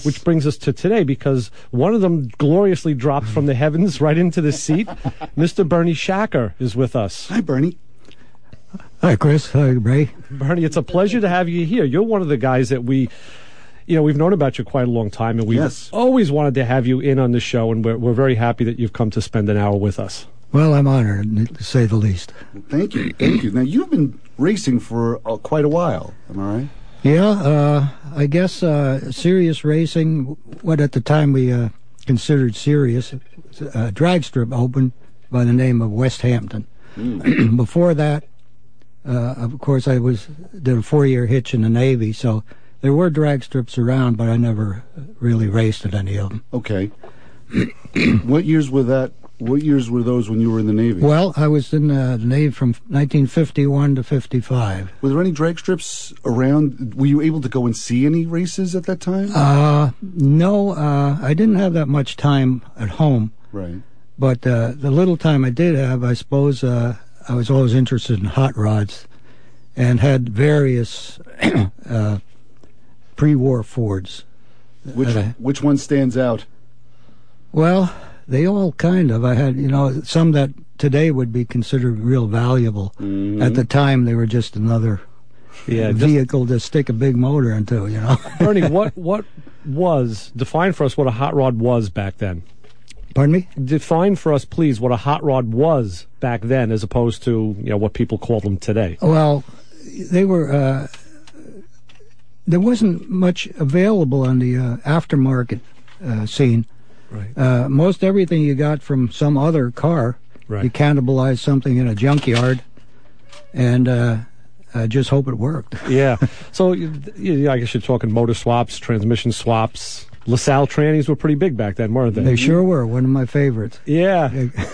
Which brings us to today, because one of them gloriously dropped from the heavens right into the seat. Mr. Bernie Shacker is with us. Hi, Bernie. Hi, Chris. Hi, Ray. Bernie, it's a pleasure to have you here. You're one of the guys that we've known about you quite a long time, and we've always wanted to have you in on the show, and we're very happy that you've come to spend an hour with us. Well, I'm honored, to say the least. Thank you. Thank you. Now, you've been racing for quite a while, am I right? Yeah, I guess serious racing, what at the time we considered serious, drag strip opened by the name of West Hampton. Before that, of course, I did a 4-year hitch in the Navy, so there were drag strips around, but I never really raced at any of them. Okay. What years were that? What years were those when you were in the Navy? Well, I was in the Navy from 1951 to 55. Were there any drag strips around? Were you able to go and see any races at that time? No, I didn't have that much time at home. Right. But the little time I did have, I suppose I was always interested in hot rods and had various pre-war Fords. Which one stands out? Well, they all kind of. I had, some that today would be considered real valuable. Mm-hmm. At the time, they were just another vehicle to stick a big motor into, Bernie, what define for us what a hot rod was back then? Pardon me? Define for us, please, what a hot rod was back then as opposed to, what people call them today. Well, they were, there wasn't much available on the aftermarket scene. Right. Most everything you got from some other car, right. You cannibalized something in a junkyard, and just hope it worked. Yeah. So I guess you're talking motor swaps, transmission swaps. LaSalle trannies were pretty big back then, weren't they? They sure were. One of my favorites. Yeah.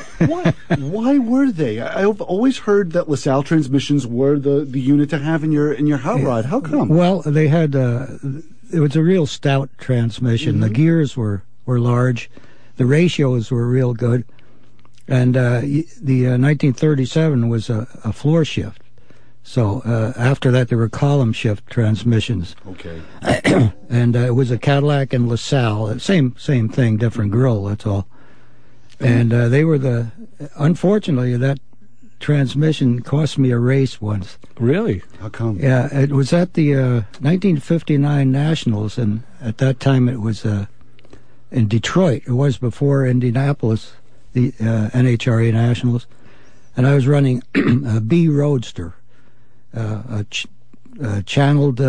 Why were they? I've always heard that LaSalle transmissions were the unit to have in your hot rod. How come? Well, they had it was a real stout transmission. Mm-hmm. The gears were large, the ratios were real good, and the 1937 was a floor shift. So after that, there were column shift transmissions. Okay. And it was a Cadillac and LaSalle, same thing, different grill. That's all. And they were unfortunately, that transmission cost me a race once. Really? How come? Yeah, it was at the 1959 Nationals, and at that time it was in Detroit. It was before Indianapolis, the NHRA Nationals, and I was running a B Roadster. A channeled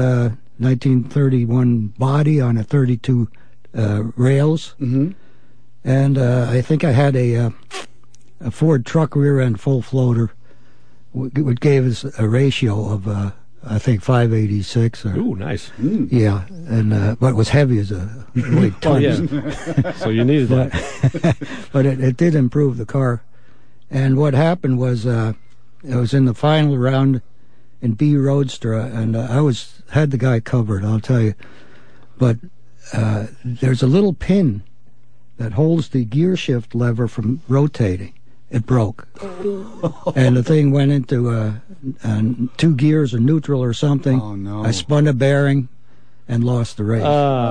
1931 body on a 32 rails, mm-hmm. And I think I had a Ford truck rear end full floater, which gave us a ratio of I think 586. Ooh, nice. Yeah, and but it was heavy as a weight ton. Oh, yeah. So you needed that. But it did improve the car. And what happened was I was in the final round in B Roadster, and I had the guy covered, I'll tell you. But there's a little pin that holds the gear shift lever from rotating. It broke. And the thing went into 2 gears or neutral or something. Oh, no. I spun a bearing and lost the race.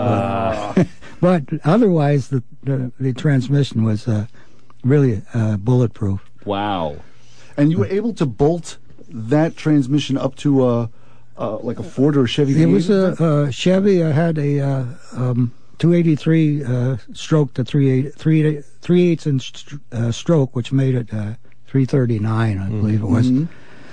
But otherwise, the transmission was really bulletproof. Wow. And you were able to bolt that transmission up to like a Ford or a Chevy? It was a Chevy. I had a 283 stroke to 3/8 inch stroke, which made it 339, I believe it was. Mm-hmm.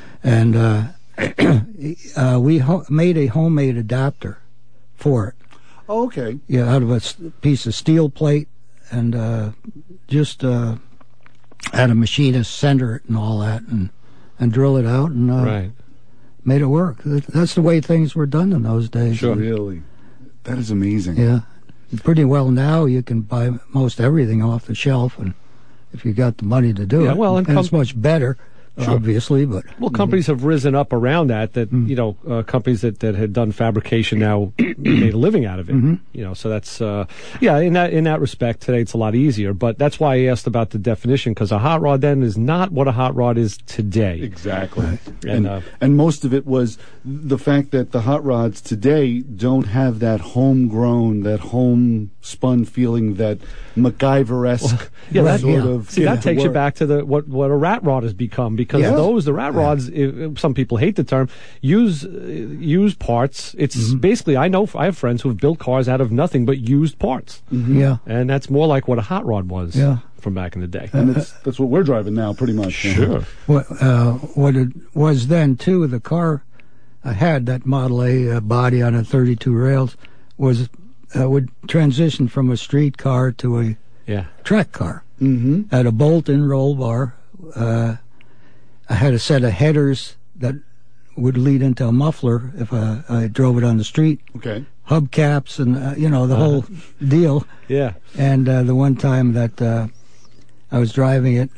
And we made a homemade adapter for it. Oh, okay. Yeah, out of a piece of steel plate, and just had a machinist center it and all that, and drill it out, and right. Made it work. That's the way things were done in those days. Sure. Really? That is amazing. Yeah. Pretty well now you can buy most everything off the shelf, and if you got the money to do it, well, and it's much better. obviously, but companies have risen up around that. Companies that had done fabrication now made a living out of it. So that's in that respect today it's a lot easier. But that's why I asked about the definition, because a hot rod then is not what a hot rod is today. Exactly, and most of it was the fact that the hot rods today don't have that homegrown, that homespun feeling, that MacGyver-esque that takes you back to what a rat rod has become, because the rat rods, some people hate the term, use parts. It's basically, I have friends who have built cars out of nothing but used parts. And that's more like what a hot rod was from back in the day. And that's what we're driving now, pretty much. Sure. What it was then too, the car I had, that Model A body on a 32 rails, would transition from a street car to a track car. Had a bolt-in roll bar. I had a set of headers that would lead into a muffler if I drove it on the street. Okay. Hubcaps and the whole deal. Yeah. And the one time that I was driving it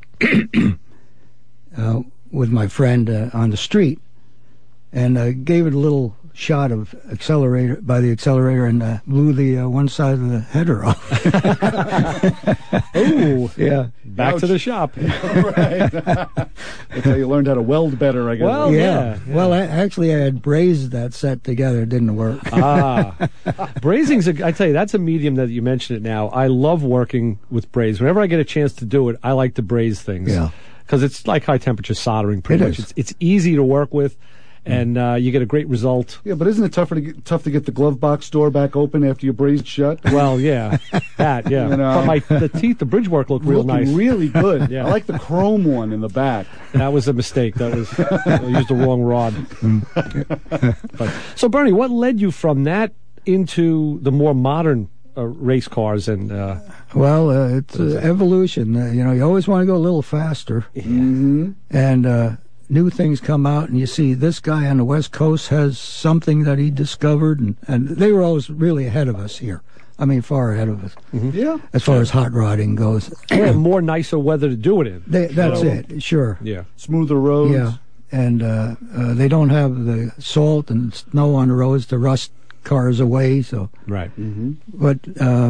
with my friend on the street, and I gave it a little shot of the accelerator and blew the one side of the header off. Oh, yeah. Back to the shop. Right. That's how you learned how to weld better, I guess. Well, yeah. Well, I had brazed that set together. It didn't work. Brazing's, I tell you, that's a medium that you mention it now. I love working with braze. Whenever I get a chance to do it, I like to braze things. Yeah. Because it's like high temperature soldering pretty much. It's easy to work with. And you get a great result. Yeah, but isn't it tough to get the glove box door back open after you brazed shut? Well, yeah, that, yeah. But the bridge work looked real nice. Really good. Yeah. I like the chrome one in the back. That was a mistake. I used the wrong rod. So, Bernie, what led you from that into the more modern race cars? And it's evolution. You always want to go a little faster. And new things come out, and you see this guy on the West Coast has something that he discovered, and they were always really ahead of us here. I mean, far ahead of us. Yeah. As far as hot rodding goes. More nicer weather to do it in. That's it, sure. Yeah. Smoother roads. Yeah. And they don't have the salt and snow on the roads to rust cars away, so. Right. But,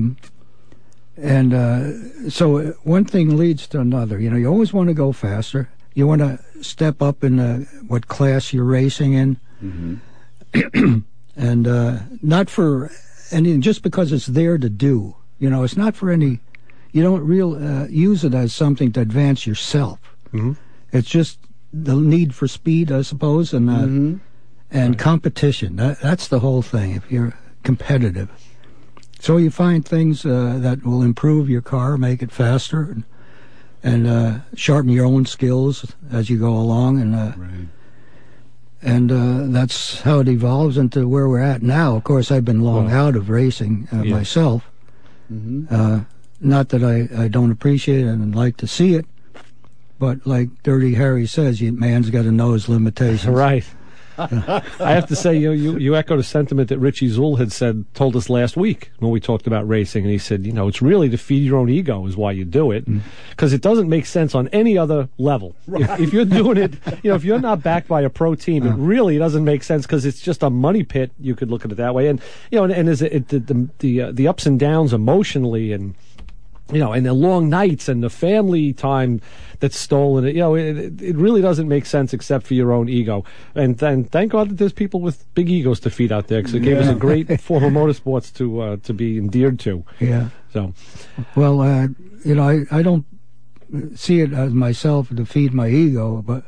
so one thing leads to another. You always want to go faster. You want to step up in what class you're racing in, and not for anything, just because it's there to do. It's not for any. You don't use it as something to advance yourself. It's just the need for speed, I suppose, and competition. That's the whole thing. If you're competitive, so you find things that will improve your car, make it faster, and sharpen your own skills as you go along, and that's how it evolves into where we're at now. Of course, I've been long out of racing myself. Not that I don't appreciate it and like to see it, but like Dirty Harry says, man's got to know his limitations. Right. I have to say, you echoed a sentiment that Richie Zool had told us last week when we talked about racing, and he said, it's really to feed your own ego is why you do it, because it doesn't make sense on any other level. Right. If you're doing it, if you're not backed by a pro team, it really doesn't make sense, because it's just a money pit. You could look at it that way, and is the ups and downs emotionally, and and the long nights and the family time that's stolen. It really doesn't make sense except for your own ego. And then thank God that there's people with big egos to feed out there, because it gave us a great form of motorsports to be endeared to. Yeah. So, well, I don't see it as myself to feed my ego, but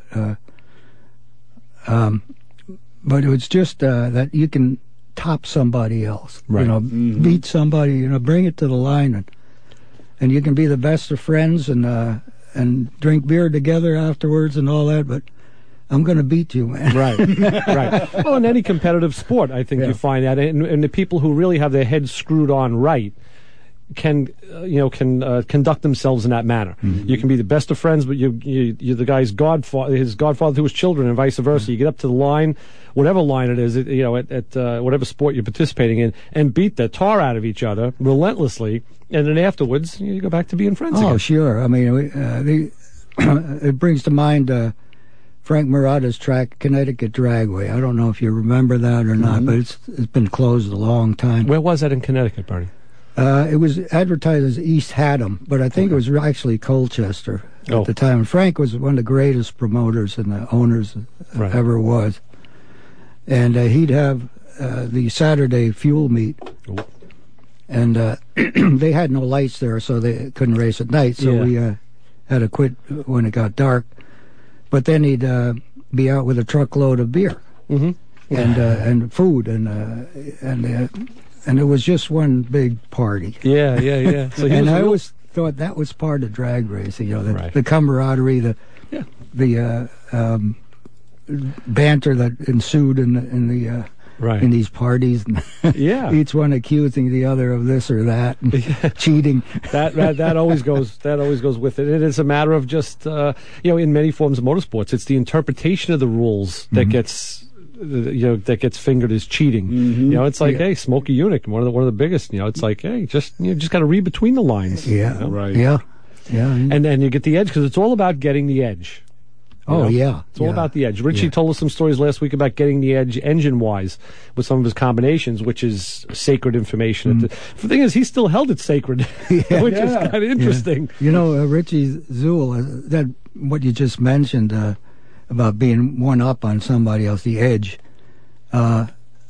it was just that you can top somebody else. Right. Beat somebody. Bring it to the line, and you can be the best of friends and drink beer together afterwards and all that, but I'm going to beat you, man. Right, right. Well, in any competitive sport, I think you find that, and the people who really have their heads screwed on right can conduct themselves in that manner. You can be the best of friends, but you're the guy's his godfather to his children, and vice versa. You get up to the line, whatever line it is, at whatever sport you're participating in, and beat the tar out of each other relentlessly, and then afterwards you go back to being friends again. Oh, sure. I mean, it brings to mind Frank Murata's track, Connecticut Dragway. I don't know if you remember that or not, but it's been closed a long time. Where was that in Connecticut, Bernie? It was advertised as East Haddam, but I think it was actually Colchester at the time. And Frank was one of the greatest promoters and the owners ever was. And he'd have the Saturday fuel meet. And they had no lights there, so they couldn't race at night. So we had to quit when it got dark. But then he'd be out with a truckload of beer and food, and it was just one big party. Yeah. So and I always thought that was part of drag racing, the camaraderie, the banter that ensued in these parties. Each one accusing the other of this or that, and cheating. That always goes. That always goes with it. It is a matter of just in many forms of motorsports, it's the interpretation of the rules that gets. That gets fingered as cheating. It's like, hey, Smokey Yunick, one of the biggest. It's like, hey, just got to read between the lines. Right. And then you get the edge because it's all about getting the edge. It's all about the edge. Richie told us some stories last week about getting the edge engine-wise with some of his combinations, which is sacred information. The thing is, he still held it sacred, which is kind of interesting. Richie Zool, that what you just mentioned about being one up on somebody else, the edge. At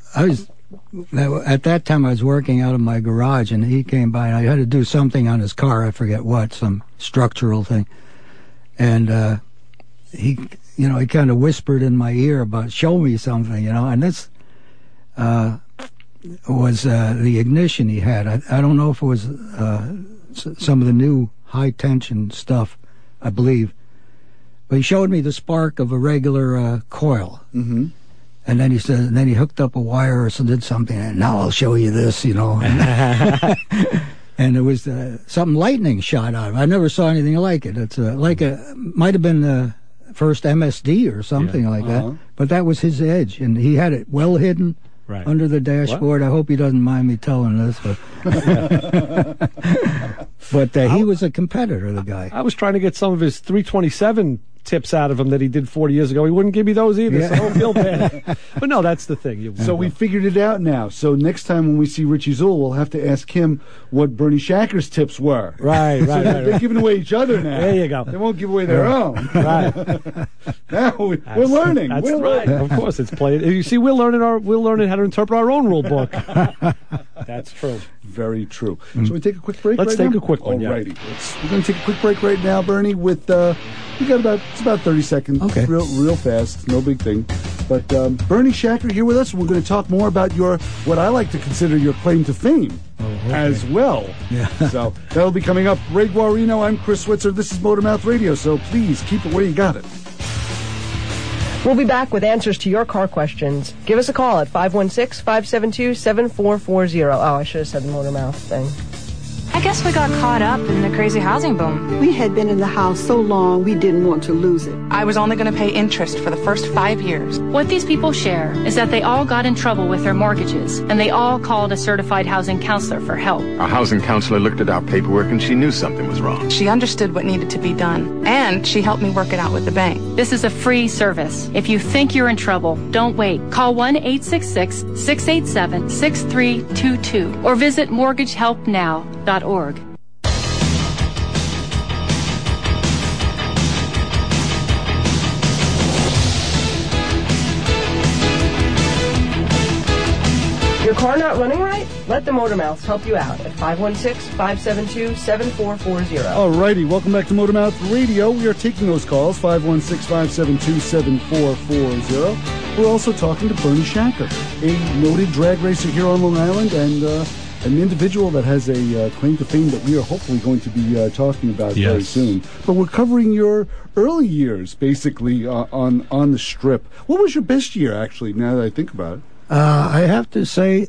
that time I was working out of my garage, and he came by, and I had to do something on his car. I forget what, some structural thing, and he kind of whispered in my ear about show me something, and this was the ignition he had. I don't know if it was some of the new high tension stuff, I believe. But he showed me the spark of a regular coil, and then he said, and then he hooked up a wire or did something. And now I'll show you this, and it was something lightning shot out of it. I never saw anything like it. It's might have been the first MSD or something like that. But that was his edge, and he had it well hidden under the dashboard. I hope he doesn't mind me telling this, but he was a competitor, the guy. I was trying to get some of his 327 tips out of him that he did 40 years ago. He wouldn't give me those either, so I don't feel bad. But no, that's the thing. So we figured it out now. So next time when we see Richie Zool, we'll have to ask him what Bernie Shacker's tips were. Right. They're giving away each other now. There you go. They won't give away their own. Right. Now we're learning. That's right. Of course, it's played. You see, we're learning how to interpret our own rule book. That's true. Very true. So we take a quick break. Let's take a quick one. Alrighty. We're going to take a quick break right now, Bernie. With we got about 30 seconds. Okay. Real fast. No big thing. But Bernie Shacker here with us. We're going to talk more about what I like to consider your claim to fame as well. Yeah. So that'll be coming up. Ray Guarino. I'm Chris Switzer. This is Motormouth Radio. So please keep it where you got it. We'll be back with answers to your car questions. Give us a call at 516-572-7440. Oh, I should have said the Motormouth thing. I guess we got caught up in the crazy housing boom. We had been in the house so long we didn't want to lose it. I was only going to pay interest for the first 5 years. What these people share is that they all got in trouble with their mortgages, and they all called a certified housing counselor for help. Our housing counselor looked at our paperwork and she knew something was wrong. She understood what needed to be done, and she helped me work it out with the bank. This is a free service. If you think you're in trouble, don't wait. Call 1-866-687-6322 or visit mortgagehelpnow.org. Your car not running right? Let the Motormouths help you out at 516-572-7440. Alrighty, welcome back to Motormouth Radio. We are taking those calls, 516-572-7440. We're also talking to Bernie Shacker, a noted drag racer here on Long Island, and an individual that has a claim to fame that we are hopefully going to be talking about very soon. But we're covering your early years, basically, on the Strip. What was your best year, actually, now that I think about it? I have to say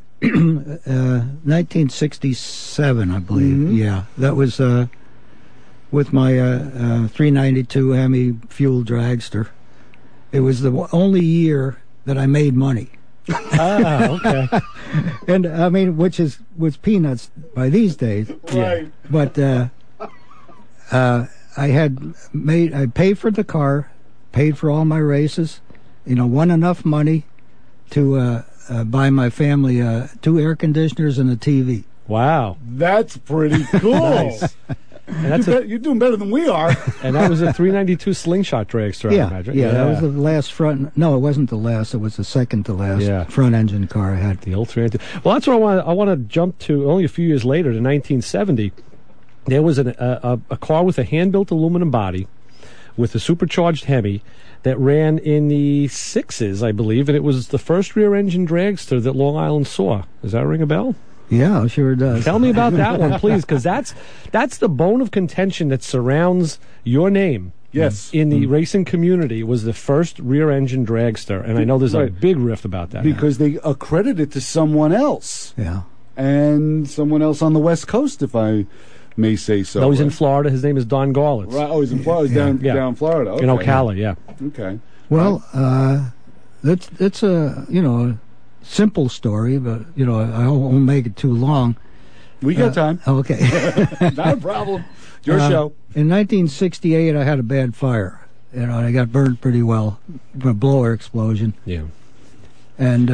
1967, I believe. Mm-hmm. Yeah, that was with my 392 Hemi fuel dragster. It was the only year that I made money. Okay. And I mean, which was peanuts by these days. Right. But I paid for the car, paid for all my races, won enough money to buy my family 2 air conditioners and a TV. Wow. That's pretty cool. Nice. And you're doing better than we are. And that was a 392 Slingshot dragster, I imagine. Yeah, that was the last front. No, it wasn't the last. It was the second to last front engine car I had. The old 392. Well, that's what I want to jump to. Only a few years later, to 1970, there was a car with a hand-built aluminum body with a supercharged Hemi that ran in the 6s, I believe, and it was the first rear-engine dragster that Long Island saw. Does that ring a bell? Yeah, sure does. Tell me about that one, please, because that's the bone of contention that surrounds your name. Yes. In the racing community, was the first rear-engine dragster, and I know there's a big rift about that. Because they accredit it to someone else. Yeah. And someone else on the West Coast, if I may say so. No, he's in Florida. His name is Don Garlitz. Right. Oh, he's in Florida. He's down Florida. Okay. In Ocala, yeah. Okay. Well, that's a simple story, but I won't make it too long. We got time. Okay. Not a problem. Your show. In 1968, I had a bad fire. I got burned pretty well from a blower explosion. Yeah. And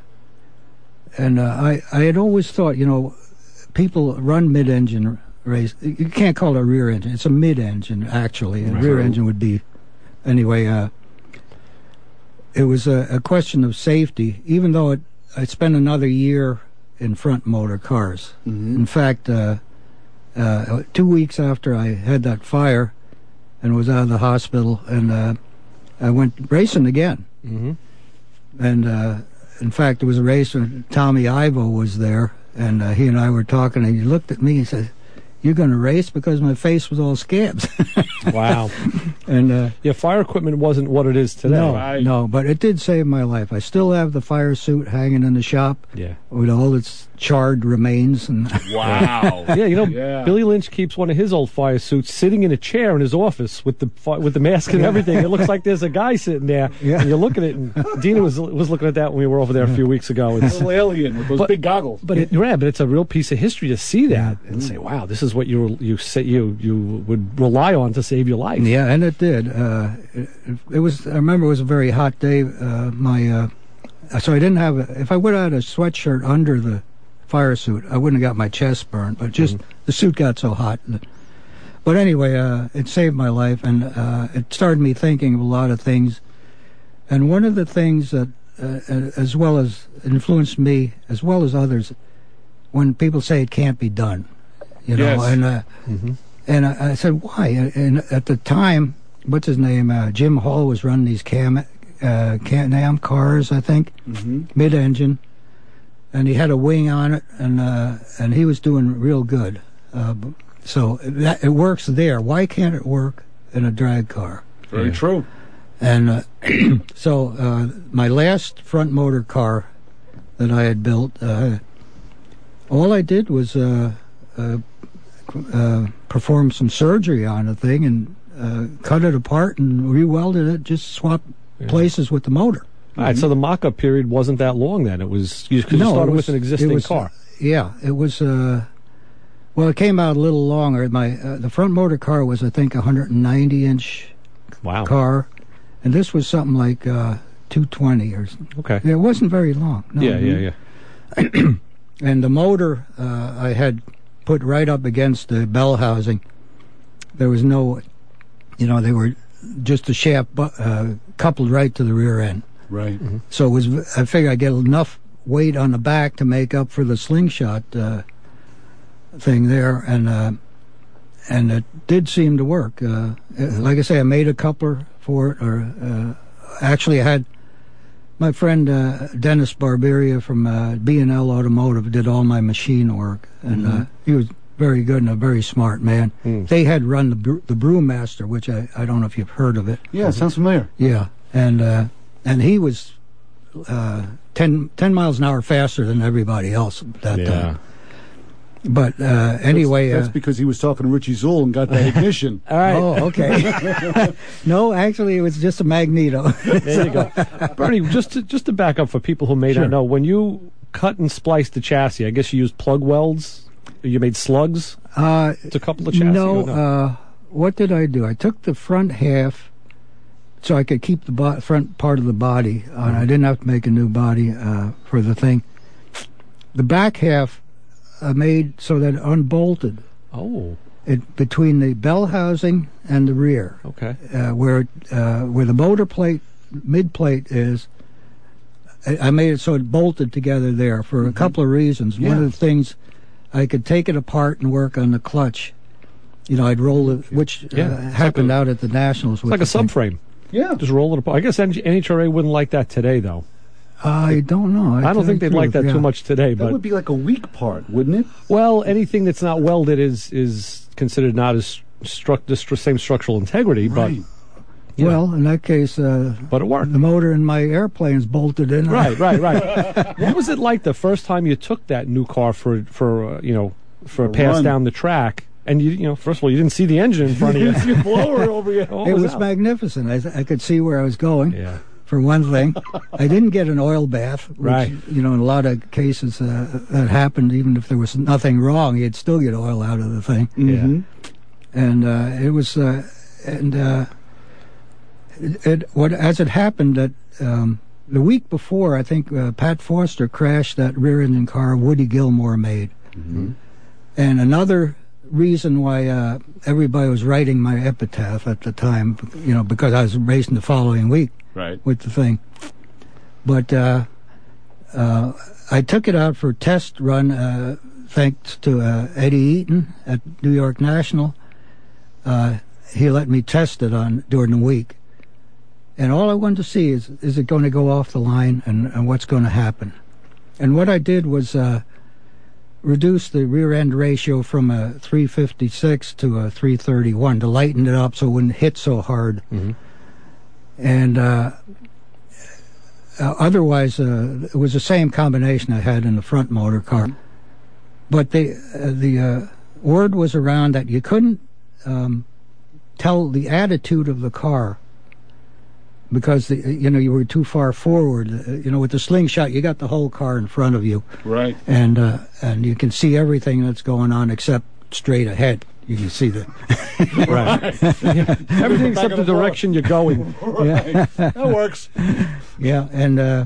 I had always thought, people run mid-engine race. You can't call it a rear engine. It's a mid-engine, actually. A rear engine would be, anyway. It was a question of safety, even though I spent another year in front motor cars. Mm-hmm. In fact, 2 weeks after I had that fire and was out of the hospital, and I went racing again. Mm-hmm. And in fact, there was a race when Tommy Ivo was there, and he and I were talking, and he looked at me and said, "You're going to race?" Because my face was all scabs. Wow. And fire equipment wasn't what it is today. No, but it did save my life. I still have the fire suit hanging in the shop with all its charred remains. And wow. Billy Lynch keeps one of his old fire suits sitting in a chair in his office with the mask and everything. It looks like there's a guy sitting there, and you look at it. And Dina was looking at that when we were over there a few weeks ago. It's a little alien with those big goggles. But it's a real piece of history to see that and say, "Wow, this is what you would rely on to save your life." Yeah, and it did. It was. I remember it was a very hot day. So I didn't have. If I would have had a sweatshirt under the fire suit, I wouldn't have got my chest burned. But just the suit got so hot. But anyway, it saved my life, and it started me thinking of a lot of things. And one of the things that, as well as influenced me, as well as others, when people say it can't be done, and I said, why? And at the time, what's his name? Jim Hall was running these Can-Am cars, I think, mid-engine, and he had a wing on it, and he was doing real good. So it works there. Why can't it work in a drag car? Very true. And so my last front motor car that I had built, all I did was perform some surgery on the thing and cut it apart and re-welded it, just swapped places with the motor. All right, so the mock-up period wasn't that long then. It was you started with an existing car. Yeah, it was. Well, it came out a little longer. The front motor car was, I think, 190-inch car, and this was something like 220 or something. Okay. Yeah, it wasn't very long. No, Yeah. And the motor I had put right up against the bell housing. There was no, they were just a shaft coupled right to the rear end. Right. Mm-hmm. So I figured I'd get enough weight on the back to make up for the slingshot thing there, and it did seem to work. Like I say, I made a coupler for it, actually I had my friend Dennis Barberia from B&L Automotive did all my machine work, and he was very good and a very smart man. They had run the Brewmaster, which I don't know if you've heard of it. Yeah, it sounds familiar. Yeah, and he was 10 miles an hour faster than everybody else at that time. But anyway... That's because he was talking to Richie Zool and got that ignition. All right. Oh, okay. No, actually, it was just a magneto. There you go. Bernie, just to back up for people who may not know, when you cut and spliced the chassis, I guess you used plug welds? You made slugs to couple the chassis? No. what did I do? I took the front half so I could keep the front part of the body on. I didn't have to make a new body for the thing. The back half I made so that it unbolted. Oh. Between the bell housing and the rear. Okay. Where the motor plate, mid plate is, I made it so it bolted together there for a couple of reasons. Yeah. One of the things, I could take it apart and work on the clutch. You know, I'd roll it, which happened out at the Nationals. It's like a subframe. Yeah. Just roll it apart. I guess NHRA wouldn't like that today, though. I don't know. I don't think they'd like that too much today. That would be like a weak part, wouldn't it? Well, anything that's not welded is considered not as the same structural integrity, Right. but Well, in that case, but it worked. the motor in my airplane's bolted in. Right. What was it like the first time you took that new car for a pass run. down the track? And first of all, you didn't see the engine in front of you. You blower over you. It was magnificent. I could see where I was going. Yeah. For one thing, I didn't get an oil bath, which, Right. in a lot of cases that happened. Even if there was nothing wrong, you'd still get oil out of the thing. Mm-hmm. And it was, as it happened that the week before, I think Pat Foster crashed that rear-engine car Woody Gilmore made. Mm-hmm. And another reason why everybody was writing my epitaph at the time, because I was racing the following week. Right. With the thing. But I took it out for a test run thanks to Eddie Eaton at New York National. He let me test it during the week. And all I wanted to see is it going to go off the line and what's going to happen. And what I did was reduce the rear end ratio from a 356 to a 331 to lighten it up so it wouldn't hit so hard. Mm-hmm. And otherwise, it was the same combination I had in the front motor car. But the word was around that you couldn't tell the attitude of the car because you were too far forward. With the slingshot, you got the whole car in front of you, Right. and you can see everything that's going on except straight ahead. You can see the Right. Everything except the direction you're going. Right. That works. Yeah, and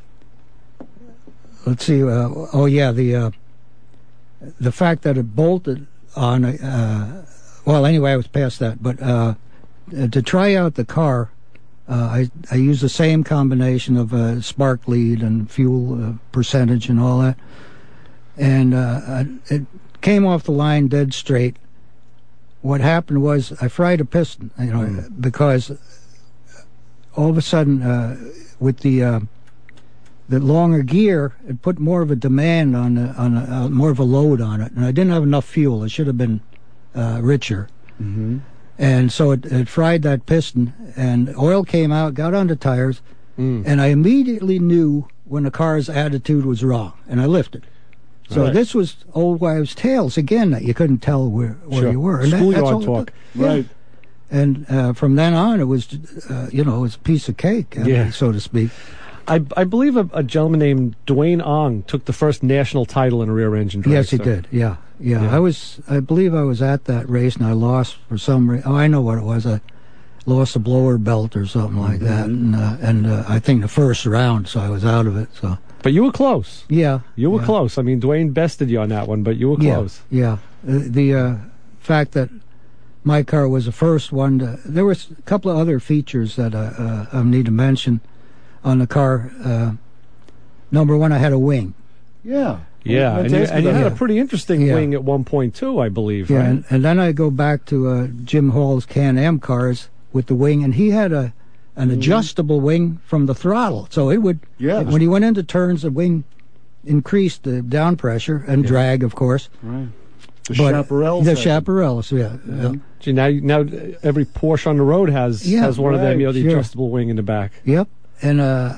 let's see. The fact that it bolted on. Well, anyway, I was past that. But to try out the car, I used the same combination of spark lead and fuel percentage and all that, and it came off the line dead straight. What happened was I fried a piston, because all of a sudden with the longer gear, it put more of a demand on more of a load on it, and I didn't have enough fuel. It should have been richer, and so it fried that piston, and oil came out, got on the tires, and I immediately knew when the car's attitude was wrong, and I lifted. So this was old wives' tales again, that you couldn't tell where you were. And Schoolyard talk. Yeah. Right. And from then on, it was, it was a piece of cake, so to speak. I believe a gentleman named Dwayne Ong took the first national title in a rear-engine race. Yes, he did. Yeah. I believe I was at that race, and I lost for some reason. Oh, I know what it was. I lost a blower belt or something like that, and I think the first round, so I was out of it. So. But you were close. Yeah. You were close. I mean, Dwayne bested you on that one, but you were close. Yeah. The fact that my car was the first one there was a couple of other features that I need to mention on the car. Number one, I had a wing. Yeah. Yeah, and you had a pretty interesting wing at one point, too, I believe. Yeah, right? and then I go back to Jim Hall's Can-Am cars with the wing, and he had an adjustable wing from the throttle. So it would, when he went into turns, the wing increased the down pressure and drag, of course. Right. The Chaparrals. The Chaparrals, yeah. Gee, now every Porsche on the road has one of them, the adjustable wing in the back. Yep, and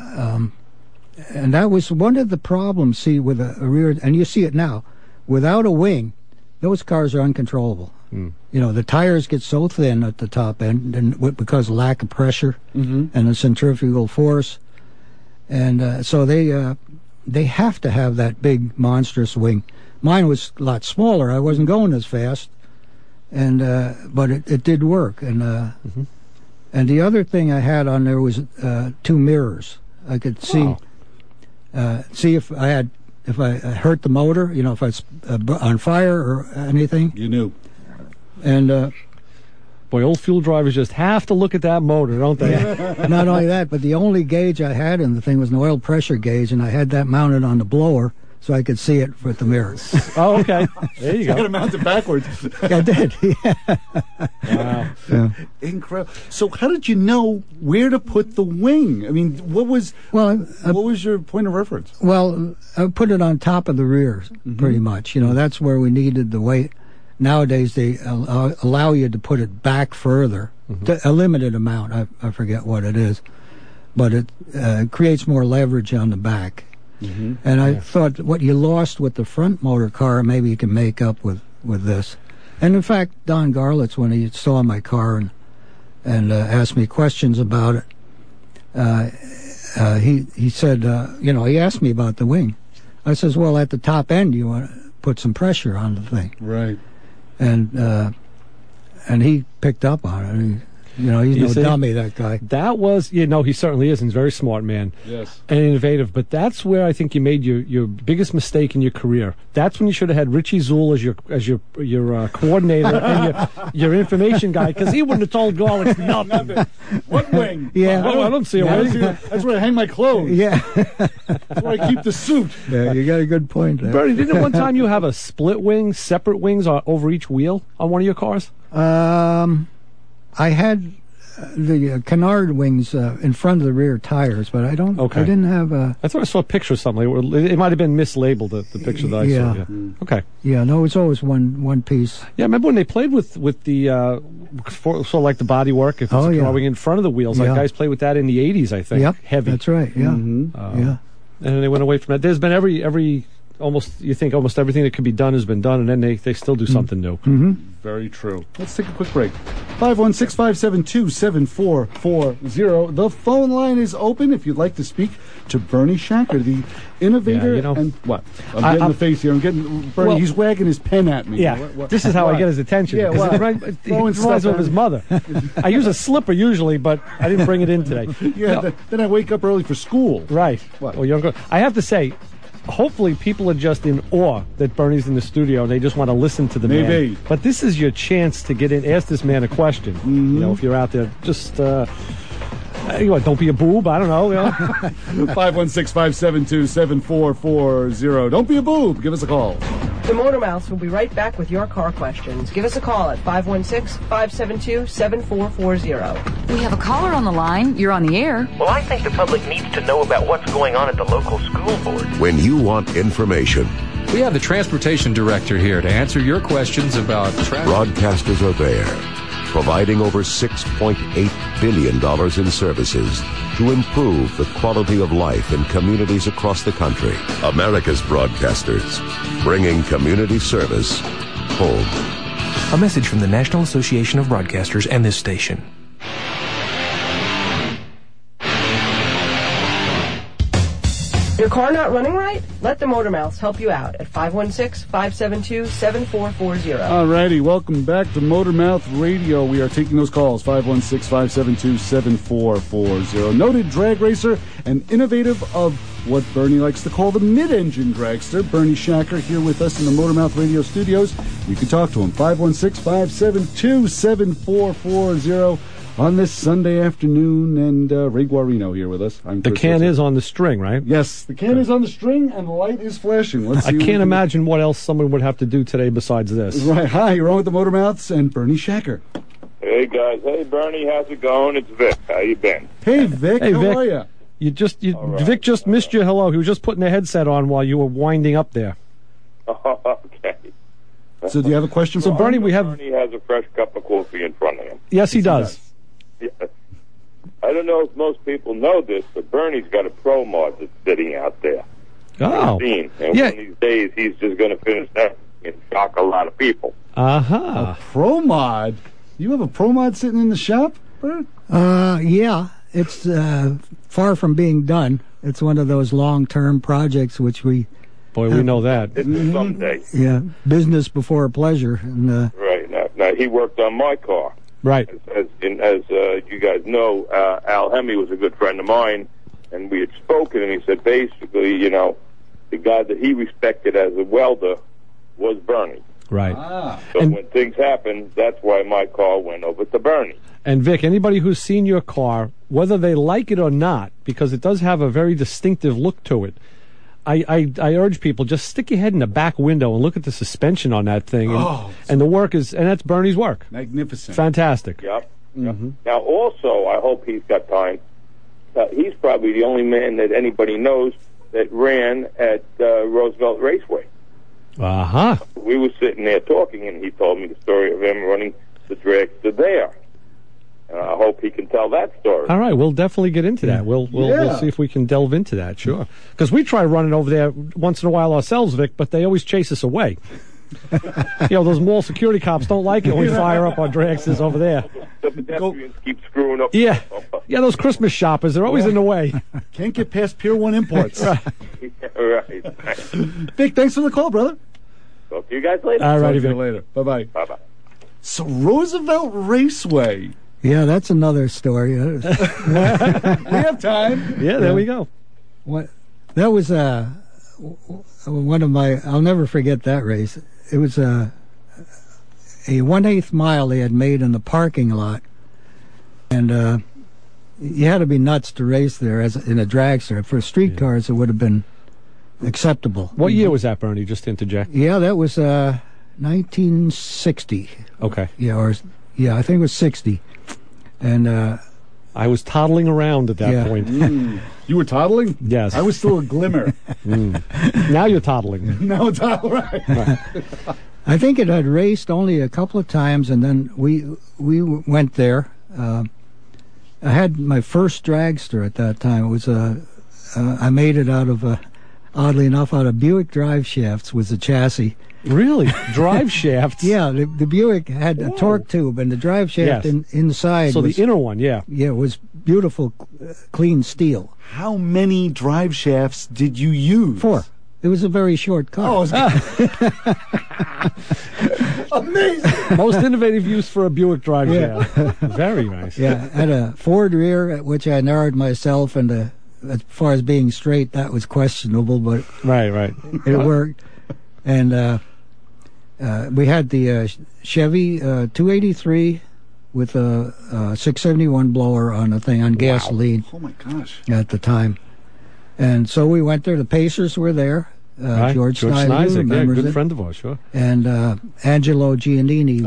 that was one of the problems. See, with a rear, and you see it now, without a wing, those cars are uncontrollable. The tires get so thin at the top end, and because of lack of pressure and the centrifugal force, and so they have to have that big monstrous wing. Mine was a lot smaller. I wasn't going as fast, and but it did work. And and the other thing I had on there was 2 mirrors. I could see if I hurt the motor, if I was on fire or anything. You knew. And boy, old fuel drivers just have to look at that motor, don't they? Not only that, but the only gauge I had in the thing was an oil pressure gauge, and I had that mounted on the blower so I could see it with the mirrors. Oh, okay. There you go. You got to mount it backwards. I did. Yeah. Wow. Yeah. Incredible. So, how did you know where to put the wing? I mean, what was your point of reference? Well, I put it on top of the rear, pretty much. That's where we needed the weight. Nowadays, they allow you to put it back further, a limited amount. I forget what it is, but it creates more leverage on the back. And I thought what you lost with the front motor car, maybe you can make up with this. And in fact, Don Garlitz, when he saw my car and asked me questions about it, he said, he asked me about the wing. I says, well, at the top end, you want to put some pressure on the thing. Right. And he picked up on it. He's no dummy, that guy. That was, he certainly is, and he's a very smart man. Yes. And innovative. But that's where I think you made your biggest mistake in your career. That's when you should have had Richie Zool as your coordinator and your information guy, because he wouldn't have told Garlic nothing. What wing? Yeah. I don't see a wing. That's where I hang my clothes. Yeah. That's where I keep the suit. Yeah, you got a good point there. Bernie, didn't one time you have a split wing, separate wings over each wheel on one of your cars? I had the canard wings in front of the rear tires, but I didn't have a... I thought I saw a picture of something. It might have been mislabeled, the picture that I saw. Yeah. Okay. Yeah, no, it's always one piece. Yeah, I remember when they played with the sort of like the body work, if it's a car wing in front of the wheels. Like guys played with that in the 80s, I think. Yep, heavy. that's right, yeah. And then they went away from that. There's been every almost everything that could be done has been done, and then they still do something new. Very true. Let's take a quick break. 516-572-7440. The phone line is open if you'd like to speak to Bernie Shacker, the innovator. And what? I'm getting in the face here. I'm getting Bernie. He's wagging his pen at me. Yeah, this is how I get his attention. Yeah, well, it reminds me of his mother. I use a slipper usually, but I didn't bring it in today. Then I wake up early for school. Right. What? Well, younger. I have to say, hopefully people are just in awe that Bernie's in the studio and they just want to listen to the man. But this is your chance to get in, ask this man a question. If you're out there, just don't be a boob. I don't know. 516-572-7440. Don't be a boob. Give us a call. The Motor Mouths will be right back with your car questions. Give us a call at 516-572-7440. We have a caller on the line. You're on the air. Well, I think the public needs to know about what's going on at the local school board. When you want information, we have the transportation director here to answer your questions about traffic. Broadcasters are there, providing over $6.8 billion in services to improve the quality of life in communities across the country. America's broadcasters, bringing community service home. A message from the National Association of Broadcasters and this station. Your car not running right? Let the Motor Mouths help you out at 516-572-7440. All righty, welcome back to Motor Mouth Radio. We are taking those calls, 516-572-7440. Noted drag racer and innovative of what Bernie likes to call the mid-engine dragster, Bernie Shacker, here with us in the Motor Mouth Radio studios. You can talk to him, 516-572-7440. On this Sunday afternoon, and Ray Guarino here with us. The can is on the string, right? Yes, the can is on the string, and the light is flashing. Let's see. I can't imagine what else someone would have to do today besides this. Right. Hi, you're on with the Motor Mouths and Bernie Shacker. Hey, guys. Hey, Bernie. How's it going? It's Vic. How you been? Hey, Vic. Hey, how Vic. are you? Right. Vic just missed you. Hello. He was just putting the headset on while you were winding up there. Okay. So do you have a question for Bernie? Bernie has a fresh cup of coffee in front of him. Yes, he does. Yeah. I don't know if most people know this, but Bernie's got a Pro Mod that's sitting out there. Oh. And one of these days, he's just going to finish that and shock a lot of people. Uh-huh. A Pro Mod? You have a Pro Mod sitting in the shop, Bert? Yeah. It's far from being done. It's one of those long-term projects which we... Boy, we know that. It's someday. Yeah, business before pleasure. And, right. Now, he worked on my car. Right. As you guys know, Al Hemme was a good friend of mine, and we had spoken, and he said basically, the guy that he respected as a welder was Bernie. Right. So when things happened, that's why my car went over to Bernie. And Vic, anybody who's seen your car, whether they like it or not, because it does have a very distinctive look to it, I urge people, just stick your head in the back window and look at the suspension on that thing. And the work is, and that's Bernie's work. Magnificent. Fantastic. Yep. Mm-hmm. Now, also, I hope he's got time. He's probably the only man that anybody knows that ran at Roosevelt Raceway. Uh-huh. We were sitting there talking, and he told me the story of him running the dragster there. And I hope he can tell that story. All right, we'll definitely get into that. We'll see if we can delve into that, sure. Because we try running over there once in a while ourselves, Vic, but they always chase us away. Those mall security cops don't like it when we fire up our dragsters over there. The pedestrians keep screwing up. Yeah, those Christmas shoppers, they're always in the way. Can't get past Pier 1 Imports. Right. Vic, thanks for the call, brother. Talk to you guys later. All right, Talk to you later. Bye-bye. Bye-bye. So Roosevelt Raceway. Yeah, that's another story. We have time. Yeah, there we go. That was one of my. I'll never forget that race. It was a 1/8 mile they had made in the parking lot, and you had to be nuts to race there as in a dragster. For street cars, it would have been acceptable. What year was that, Bernie? Just to interject. Yeah, that was 1960. Okay. Yeah, I think it was 60. And I was toddling around at that point. You were toddling? Yes. I was still a glimmer. Now you're toddling. No, it's all right. I think it had raced only a couple of times, and then we went there. I had my first dragster at that time. It was I made it out of oddly enough, out of Buick drive shafts was the chassis. Really? Drive shafts? Yeah, the Buick had a torque tube, and the drive shaft inside. So the inner one, yeah. Yeah, it was beautiful, clean steel. How many drive shafts did you use? 4. It was a very short car. Amazing! Most innovative use for a Buick drive shaft. Very nice. Yeah, I had a Ford rear, at which I narrowed myself, and as far as being straight, that was questionable, but right, it worked. And we had the Chevy 283 with a 671 blower on the thing on gasoline. Oh my gosh! At the time, and so we went there. The Pacers were there. Right. George Snizek, good friend of ours, sure. And Angelo Giannini.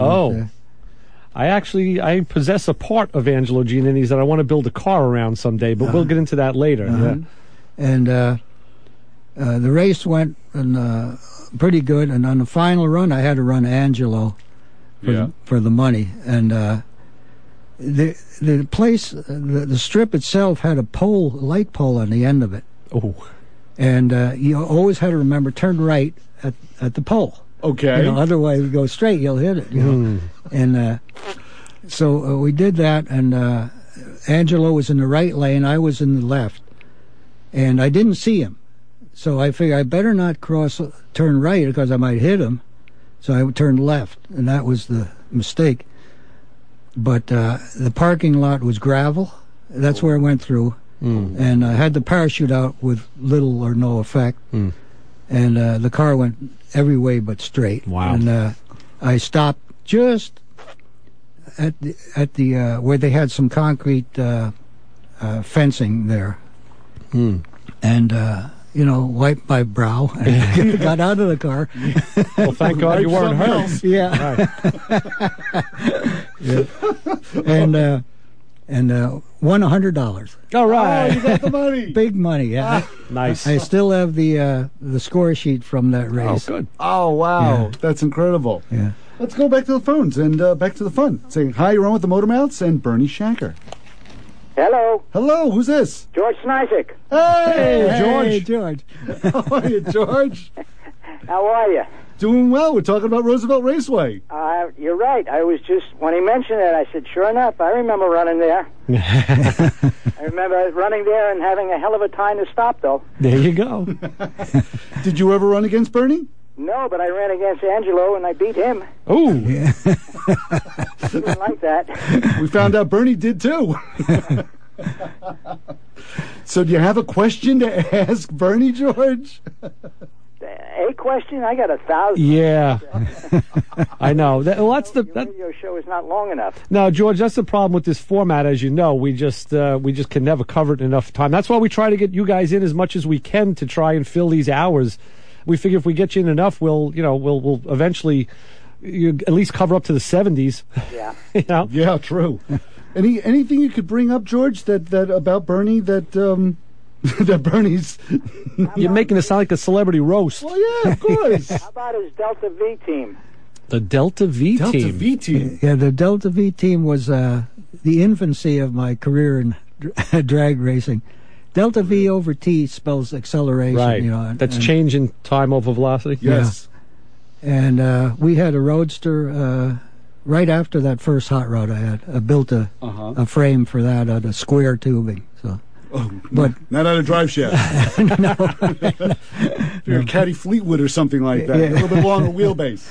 I possess a part of Angelo Giannini's that I want to build a car around someday, but we'll get into that later. Yeah. And the race went pretty good, and on the final run, I had to run Angelo for the money. And the place, the strip itself had a light pole on the end of it. Oh. And you always had to remember, turn right at the pole. Okay. Otherwise, you go straight, you'll hit it. And so we did that, and Angelo was in the right lane, I was in the left, and I didn't see him. So I figured I better not turn right because I might hit him. So I turned left, and that was the mistake. But the parking lot was gravel. That's where I went through. And I had the parachute out with little or no effect. And the car went every way but straight. Wow. And I stopped just at the where they had some concrete fencing there. And wiped my brow and got out of the car. Well, thank God you weren't hurt. Yeah. Right. And won $100. All right. Oh, you got the money. Big money, yeah. Nice. I still have the score sheet from that race. Oh, good. Oh, wow. Yeah. That's incredible. Yeah. Let's go back to the phones and back to the fun. Saying hi, you're on with the Motormouths and Bernie Shacker. Hello. Hello, who's this? George Snizek. Hey, George. Hey, George. How are you, George? How are you? Doing well. We're talking about Roosevelt Raceway. You're right. I was just, when he mentioned it, I said, sure enough, I remember running there. I remember running there and having a hell of a time to stop, though. There you go. Did you ever run against Bernie? No, but I ran against Angelo, and I beat him. Oh. Didn't like that. We found out Bernie did too. So do you have a question to ask Bernie, George? A question? I got 1,000. Yeah. I know. That's the radio show is not long enough. No, George, that's the problem with this format. As you know, we just can never cover it in enough time. That's why we try to get you guys in as much as we can to try and fill these hours. We figure if we get you in enough, we'll eventually at least cover up to the 70s. Yeah. Yeah, true. Anything you could bring up, George, that about Bernie that that Bernie's... You're making it sound like a celebrity roast. Well, yeah, of course. How about his Delta V team? The Delta V team. Delta V team. Yeah, the Delta V team was the infancy of my career in drag racing. Delta V over T spells acceleration. Right. That's change in time over velocity. Yes. Yeah. And we had a Roadster right after that first hot rod I had. I built a frame for that out of square tubing. So. Oh, but not out of drive shaft. No. You're a Caddy Fleetwood or something like that. Yeah. A little bit longer wheelbase.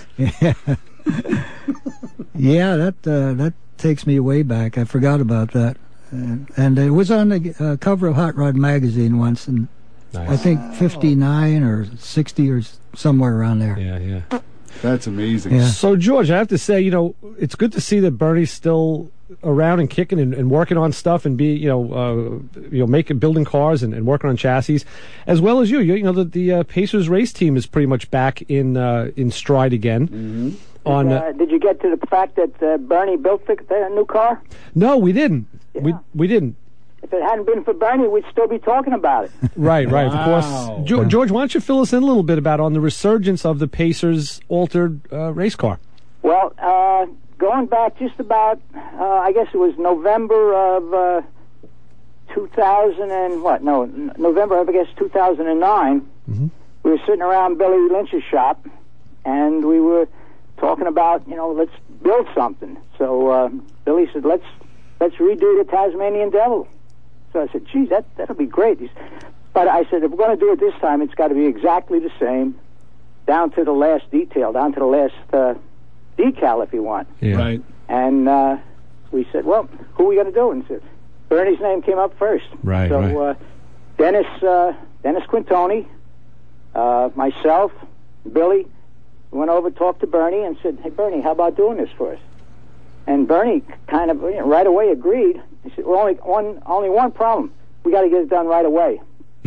Yeah, that takes me way back. I forgot about that. And it was on the cover of Hot Rod magazine once, and nice. I think 59 or 60 or somewhere around there. Yeah. That's amazing. Yeah. So, George, I have to say, it's good to see that Bernie's still around and kicking and working on stuff and building cars and working on chassis, as well as you. The Pacers race team is pretty much back in stride again. Mm-hmm. Did you get to the fact that Bernie built the new car? No, we didn't. Yeah. We didn't. If it hadn't been for Bernie, we'd still be talking about it. Right, wow. Of course. George, why don't you fill us in a little bit about on the resurgence of the Pacers altered race car? Well, going back just about, I guess it was November of 2000 and what? No, November of, I guess, 2009. Mm-hmm. We were sitting around Billy Lynch's shop, and we were talking about, let's build something. So Billy said, let's redo the Tasmanian Devil. So I said, geez, that'll be great. But I said, if we're going to do it this time, it's got to be exactly the same, down to the last detail, down to the last decal, if you want. Yeah. Right. And we said, well, who are we going to do? And so Bernie's name came up first. Right. So Dennis Quintoni, myself, Billy, went over, talked to Bernie, and said, hey, Bernie, how about doing this for us? And Bernie kind of right away agreed. He said, well, only one problem. We got to get it done right away.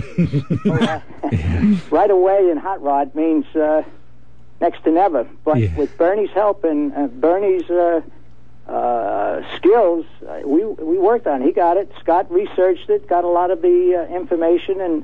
Right away in hot rod means next to never. But with Bernie's help and Bernie's skills, we worked on it. He got it. Scott researched it, got a lot of the information and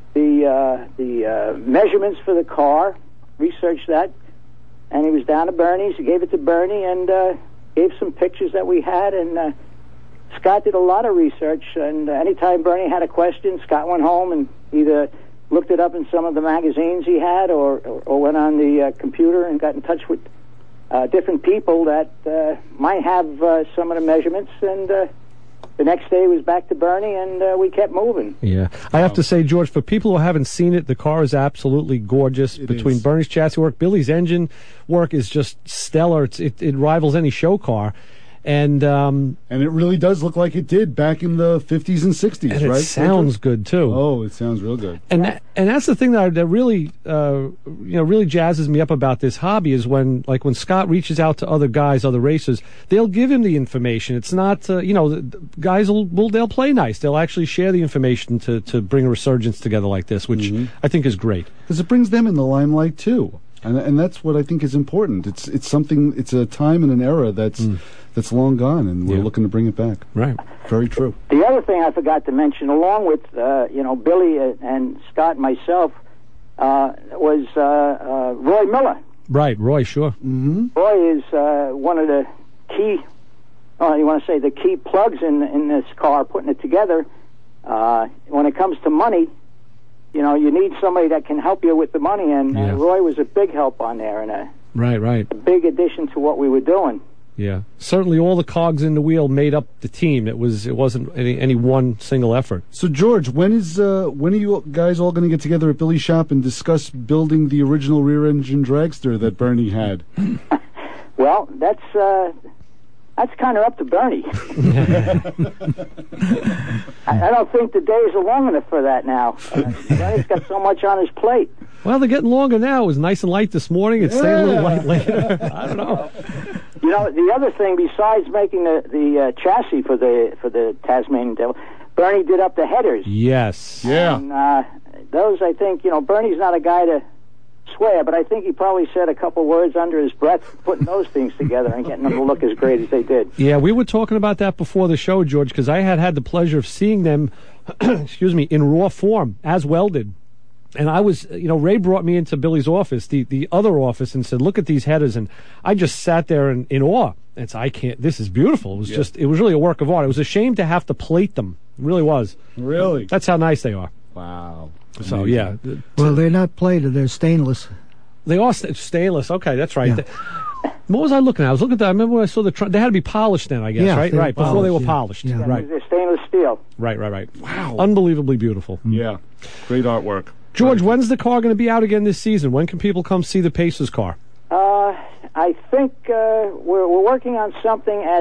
the measurements for the car, researched that, and he was down to Bernie's. He gave it to Bernie and gave some pictures that we had, and Scott did a lot of research, and anytime Bernie had a question, Scott went home and either looked it up in some of the magazines he had or went on the computer and got in touch with different people that might have some of the measurements, and the next day was back to Bernie, and we kept moving. Yeah. I have to say, George, for people who haven't seen it, the car is absolutely gorgeous. Between Bernie's chassis work, Billy's engine work is just stellar. It rivals any show car. And it really does look like it did back in the 50s and 60s, and right? It sounds good too. Oh, it sounds real good. And that's the thing that really really jazzes me up about this hobby is when Scott reaches out to other guys, other racers, they'll give him the information. It's not guys they'll play nice. They'll actually share the information to bring a resurgence together like this, which I think is great because it brings them in the limelight too. And that's what I think is important. It's something. It's a time and an era that's long gone, and we're looking to bring it back. Right. Very true. The other thing I forgot to mention, along with Billy and Scott and myself, was Roy Miller. Right, Roy. Sure. Mm-hmm. Roy is one of the key. You want to say the key plugs in this car, putting it together. When it comes to money. You need somebody that can help you with the money, and Roy was a big help on there, and a big addition to what we were doing. Yeah, certainly all the cogs in the wheel made up the team. It wasn't any one single effort. So, George, when are you guys all going to get together at Billy's shop and discuss building the original rear-engine dragster that Bernie had? Well, Well, that's kind of up to Bernie. I don't think the days are long enough for that now. Bernie's got so much on his plate. Well, they're getting longer now. It was nice and light this morning. It's staying a little light later. I don't know. You know, the other thing, besides making the chassis for the Tasmanian Devil, Bernie did up the headers. Yes. Yeah. And those, I think, Bernie's not a guy to swear, but I think he probably said a couple words under his breath putting those things together and getting them to look as great as they did. Yeah, we were talking about that before the show, George, because I had the pleasure of seeing them, excuse me, in raw form, as welded. And I was, Ray brought me into Billy's office, the other office, and said, look at these headers. And I just sat there in awe. And said, this is beautiful. It was it was really a work of art. It was a shame to have to plate them. It really was. Really? That's how nice they are. Wow. So, yeah. Well, they're not plated. They're stainless. They are stainless. Okay, that's right. Yeah. What was I looking at? I was looking at that. I remember when I saw they had to be polished then, I guess, right? Right, before they were polished. Yeah. Right. They're stainless steel. Right. Wow. Unbelievably beautiful. Yeah. Great artwork. George, when's the car going to be out again this season? When can people come see the Pacers car? I think we're working on something at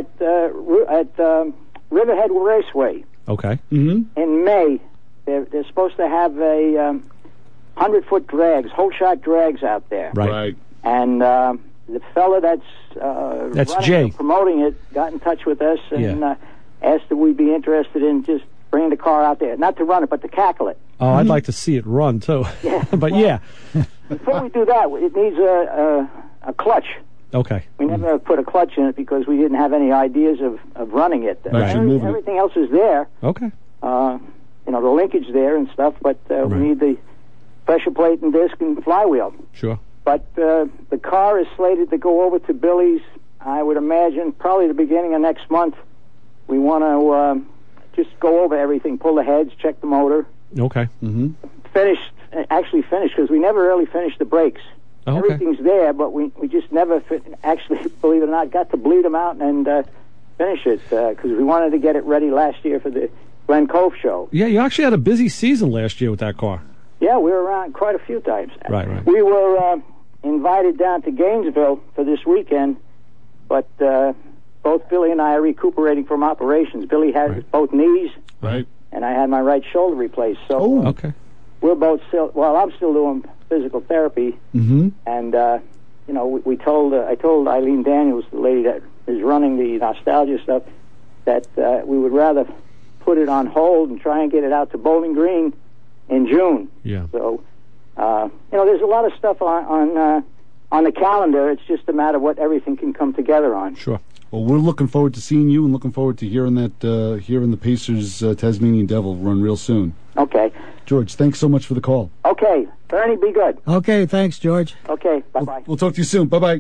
Riverhead Raceway. Okay. Mm-hmm. In May. They're supposed to have a 100-foot drags, whole shot drags out there. Right. And the fella that's Jay promoting it got in touch with us and asked if we'd be interested in just bringing the car out there, not to run it, but to cackle it. Oh, I'd like to see it run too. Yeah. But before we do that, it needs a clutch. Okay. We never put a clutch in it because we didn't have any ideas of running it. Everything else is there. Okay. The linkage there and stuff, but we need the pressure plate and disc and flywheel. Sure. But the car is slated to go over to Billy's, I would imagine, probably the beginning of next month. We want to just go over everything, pull the heads, check the motor. Okay. Mm-hmm. Finish, because we never really finished the brakes. Okay. Everything's there, but we just never actually, believe it or not, got to bleed them out and finish it because we wanted to get it ready last year for the Glen Cove show. Yeah, you actually had a busy season last year with that car. Yeah, we were around quite a few times. Right. We were invited down to Gainesville for this weekend, but both Billy and I are recuperating from operations. Billy had both knees, and I had my right shoulder replaced. So okay. We're both still. Well, I'm still doing physical therapy, and I told Eileen Daniels, the lady that is running the nostalgia stuff, that we would rather put it on hold and try and get it out to Bowling Green in June. Yeah. So, there's a lot of stuff on the calendar. It's just a matter of what everything can come together on. Sure. Well, we're looking forward to seeing you and looking forward to hearing the Pacers Tasmanian Devil run real soon. Okay. George, thanks so much for the call. Okay. Bernie, be good. Okay, thanks, George. Okay, bye-bye. We'll talk to you soon. Bye-bye.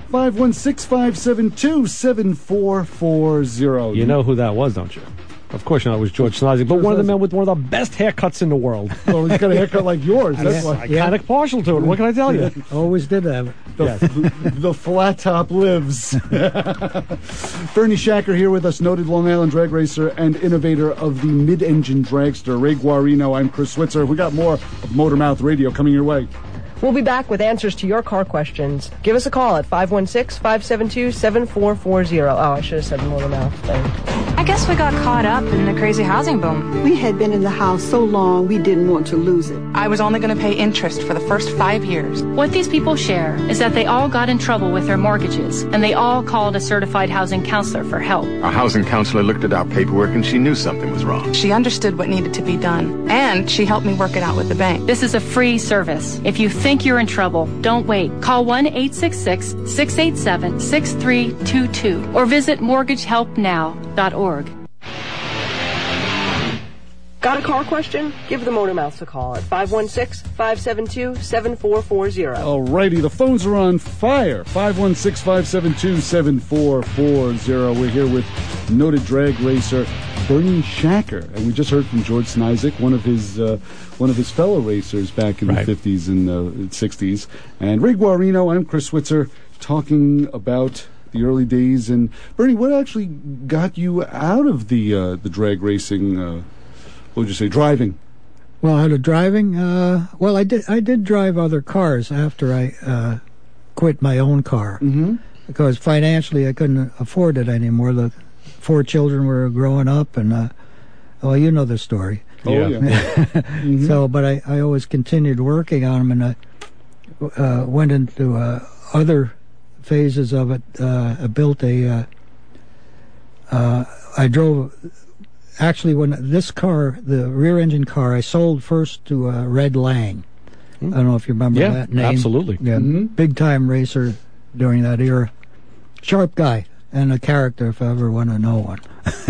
516-572-7440. You know who that was, don't you? Of course you know it was George Snodzik, but one of the men with one of the best haircuts in the world. Well, he's got a haircut like yours. That's why. I'm kind of partial to it. What can I tell you? Always did have it. The flat top lives. Bernie Shacker here with us, noted Long Island drag racer and innovator of the mid-engine dragster. Ray Guarino, I'm Chris Switzer. We got more of Motor Mouth Radio coming your way. We'll be back with answers to your car questions. Give us a call at 516-572-7440. Oh, I should have said the Motor Mouth thing. I guess we got caught up in the crazy housing boom. We had been in the house so long we didn't want to lose it. I was only going to pay interest for the first 5 years. What these people share is that they all got in trouble with their mortgages, and they all called a certified housing counselor for help. Our housing counselor looked at our paperwork and she knew something was wrong. She understood what needed to be done, and she helped me work it out with the bank. This is a free service. If you think you're in trouble, don't wait. Call 1-866-687-6322 or visit mortgagehelpnow.org. Got a car question? Give the Motor Mouths a call at 516-572-7440. All righty, the phones are on fire. 516-572-7440. We're here with noted drag racer Bernie Shacker, and we just heard from George Snodzik, one of his fellow racers back in the 50s and 60s. And Ray Guarino, I'm Chris Switzer, talking about the early days. And Bernie, what actually got you out of the drag racing? What would you say, driving? Well, out of driving, I did drive other cars after I quit my own car. Mm-hmm. because financially I couldn't afford it anymore. The 4 children were growing up, and well, you know the story. Oh, yeah. Mm-hmm. So, but I always continued working on them, and I went into other phases of it. I built I drove, actually, when this car, the rear engine car, I sold first to Red Lang. I don't know if you remember that name. Absolutely. Yeah, big time racer during that era. Sharp guy and a character, if I ever want to know one.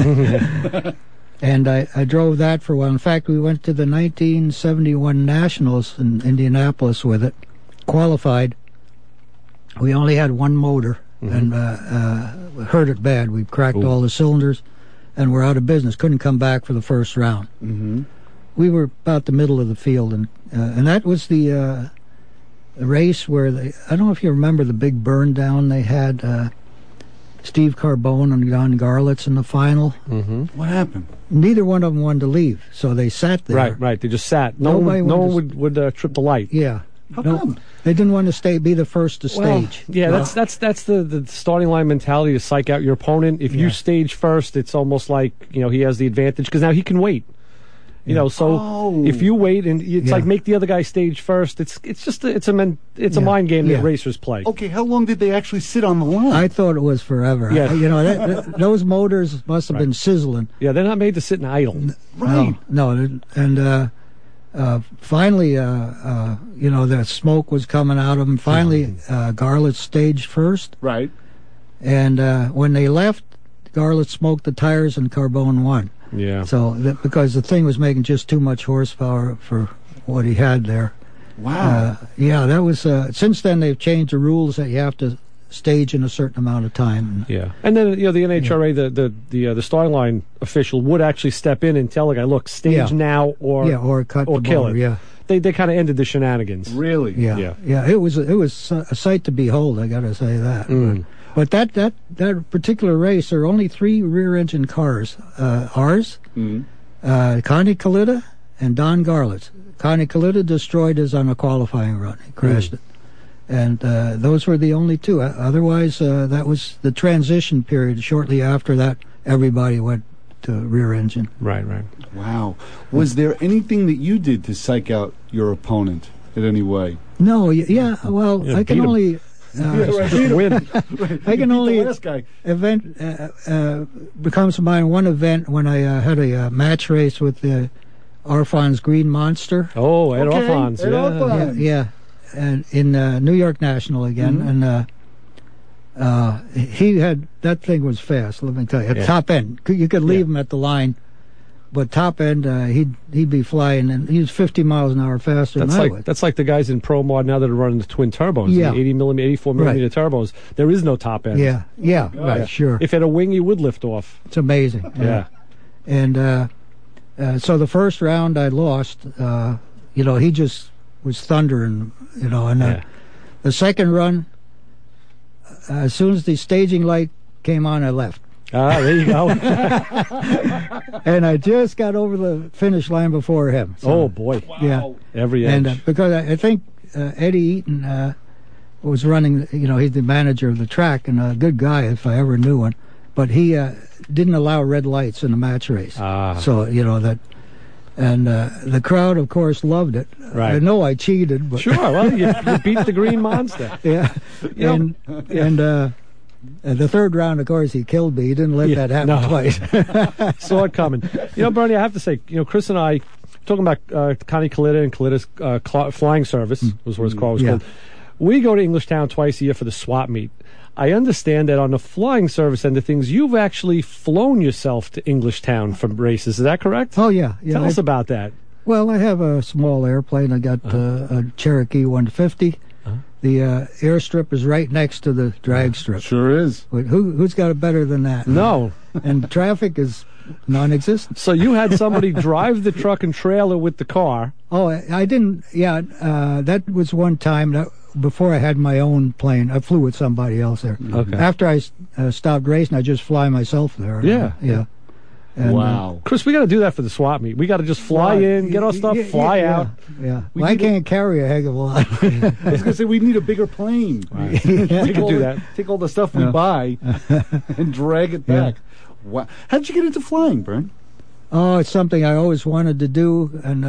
And I drove that for a while. In fact, we went to the 1971 Nationals in Indianapolis with it, qualified. We only had one motor, and hurt it bad. We cracked all the cylinders, and we're out of business. Couldn't come back for the first round. Mm-hmm. We were about the middle of the field, and that was the race where I don't know if you remember the big burn down they had. Steve Carbone and Don Garlitz in the final. Mm-hmm. What happened? Neither one of them wanted to leave, so they sat there. Right. They just sat. No one would trip the light. Yeah. How come? They didn't want to be the first to stage. Yeah, that's the starting line mentality to psych out your opponent. If you stage first, it's almost like he has the advantage because now he can wait. If you wait and it's like make the other guy stage first, it's just a mind game that racers play. Okay, how long did they actually sit on the line? I thought it was forever. Yeah. Those motors must have been sizzling. Yeah, they're not made to sit in idle. Right. No, and finally, the smoke was coming out of them. Finally, Garlitz staged first. Right. And when they left, Garlitz smoked the tires and Carbone won. Yeah. So because the thing was making just too much horsepower for what he had there. Wow. That was. Since then, they've changed the rules that you have to stage in a certain amount of time. Yeah. And then the NHRA, the starting line official would actually step in and tell the guy, look, stage now or cut or the kill motor, it. Yeah. They kind of ended the shenanigans. Really? Yeah. It was a sight to behold. I got to say that. But that particular race, there are only 3 rear-engine cars. Ours, Connie Kalitta, and Don Garlitz. Connie Kalitta destroyed his on a qualifying run. He crashed it. And those were the only 2. Otherwise, that was the transition period. Shortly after that, everybody went to rear-engine. Right. Wow. Was there anything that you did to psych out your opponent in any way? No, I can only... I can only becomes to mind one event when I had a match race with the Arfons Green Monster. Oh, Ed Arfons, yeah, and in New York National again, and he had that thing was fast. Let me tell you, at top end, you could leave him at the line. But top end, he'd be flying, and he was 50 miles an hour faster than I would. That's like the guys in Pro Mod now that are running the twin turbos, the 84 millimeter turbos. There is no top end. Right, sure. If it had a wing, you would lift off. It's amazing. Yeah. And so the first round I lost. He just was thundering. And the second run, as soon as the staging light came on, I left. There you go. And I just got over the finish line before him. So, oh, boy. Wow. Yeah. Every edge. And because I think Eddie Eaton was running, he's the manager of the track and a good guy if I ever knew one. But he didn't allow red lights in the match race. So, that. And the crowd, of course, loved it. Right. I know I cheated. But sure. Well, you beat the Green Monster. Yeah. And the third round, of course, he killed me. He didn't let that happen twice. Saw it coming. Bernie, I have to say, Chris and I, talking about Connie Kalitta and Kalitta's flying service, was what his car was called. We go to Englishtown twice a year for the swap meet. I understand that on the flying service end of things, you've actually flown yourself to Englishtown for races. Is that correct? Oh, yeah. Tell us about that. Well, I have a small airplane. I got a Cherokee 150. The airstrip is right next to the drag strip. Sure is. Who's got it better than that? No. And traffic is non-existent. So you had somebody drive the truck and trailer with the car. Oh, I didn't. Yeah, that was one time before I had my own plane. I flew with somebody else there. Okay. After I stopped racing, I just fly myself there. Yeah. And, wow. Chris, we got to do that for the swap meet. We got to just fly in, get our stuff, fly out. Yeah. Well, I can't carry a heck of a lot. I was going to say, we need a bigger plane. Right. We can do that. Take all the stuff we buy and drag it back. Wow. How did you get into flying, Bern? Oh, it's something I always wanted to do, and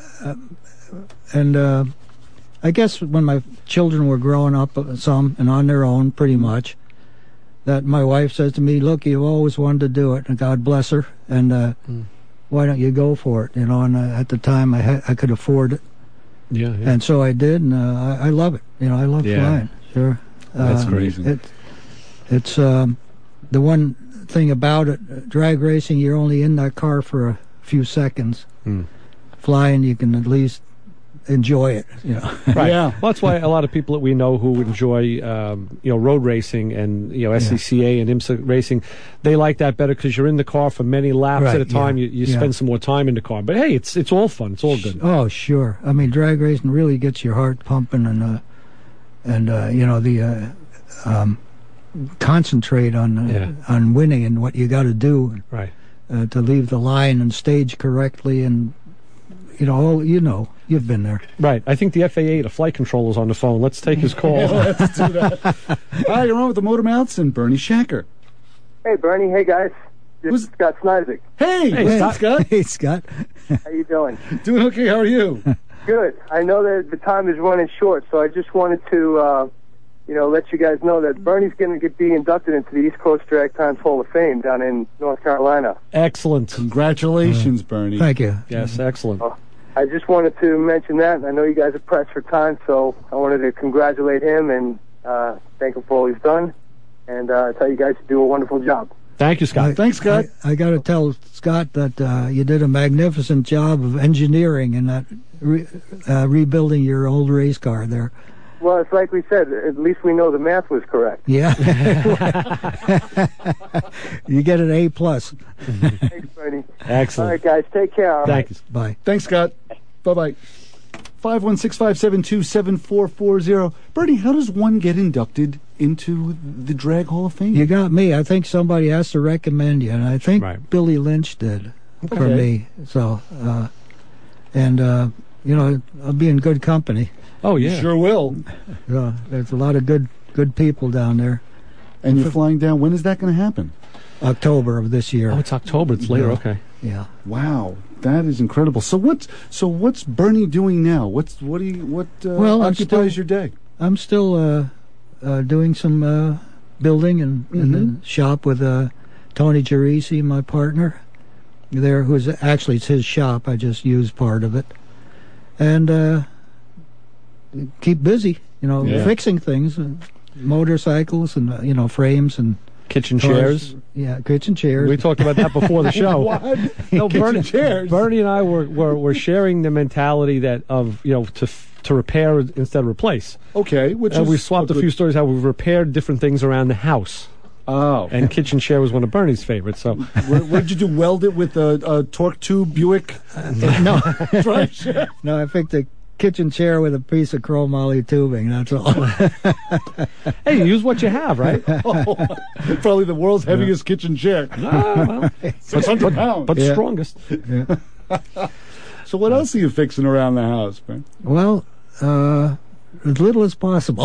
I guess when my children were growing up some and on their own pretty much, that my wife says to me, look, you've always wanted to do it, and God bless her, and why don't you go for it? You know, and at the time I could afford it. Yeah. And so I did, and I love it. You know, I love flying. Sure. That's crazy. It's the one thing about it, drag racing, you're only in that car for a few seconds. Flying, you can at least enjoy it, you know. Right. Yeah. Well, that's why a lot of people that we know who enjoy, road racing and SCCA and IMSA racing, they like that better because you're in the car for many laps at a time. You spend some more time in the car. But hey, it's all fun. It's all good. Oh, sure. I mean, drag racing really gets your heart pumping, and concentrate on winning and what you got to do, right? To leave the line and stage correctly, and you've been there, right? I think the FAA, the flight controller's on the phone. Let's take his call. Let's do that. Hi, you're on with the Motor Mouths and Bernie Shacker. Hey, Bernie. Hey, guys. This is Scott Snizik. Hey, Scott. Hey, Scott. How you doing? Doing okay. How are you? Good. I know that the time is running short, so I just wanted to, let you guys know that Bernie's going to be inducted into the East Coast Drag Times Hall of Fame down in North Carolina. Excellent. Congratulations, Bernie. Thank you. Yes, excellent. I just wanted to mention that. I know you guys are pressed for time, so I wanted to congratulate him and thank him for all he's done, and tell you guys to do a wonderful job. Thank you, Scott. Thanks, Scott. I got to tell Scott that you did a magnificent job of engineering and that rebuilding your old race car there. Well, it's like we said, at least we know the math was correct. Yeah. You get an A+. Thanks, Bernie. Excellent. All right, guys, take care. Thank you. Bye. Thanks, Scott. Bye-bye. 516-572-7440. Bernie, how does one get inducted into the Drag Hall of Fame? You got me. I think somebody has to recommend you, and I think Billy Lynch did for me. So, I'll be in good company. Oh, yeah. You sure will. There's a lot of good people down there. And you're flying down. When is that going to happen? October of this year. Oh, it's October. It's later. Okay. Yeah. Wow, that is incredible. So what's Bernie doing now? What occupies your day? I'm still doing some building in the shop with Tony Gerisi, my partner there, who's actually, it's his shop. I just use part of it, and keep busy, fixing things, motorcycles and kitchen and kitchen cars. Chairs. Yeah, kitchen chairs. We talked about that before the show. What? No, Kitchen chairs. Bernie and I were sharing the mentality that to repair instead of replace. Okay, we swapped a few stories how we've repaired different things around the house. Oh, and kitchen chair was one of Bernie's favorites. So, what did you do? Weld it with a torque tube Buick? No, no, I picked a kitchen chair with a piece of chromoly tubing. That's all. Hey, use what you have, right? Probably the world's heaviest kitchen chair. 600 pounds, but strongest. Yeah. So, what else are you fixing around the house, man? Well, as little as possible.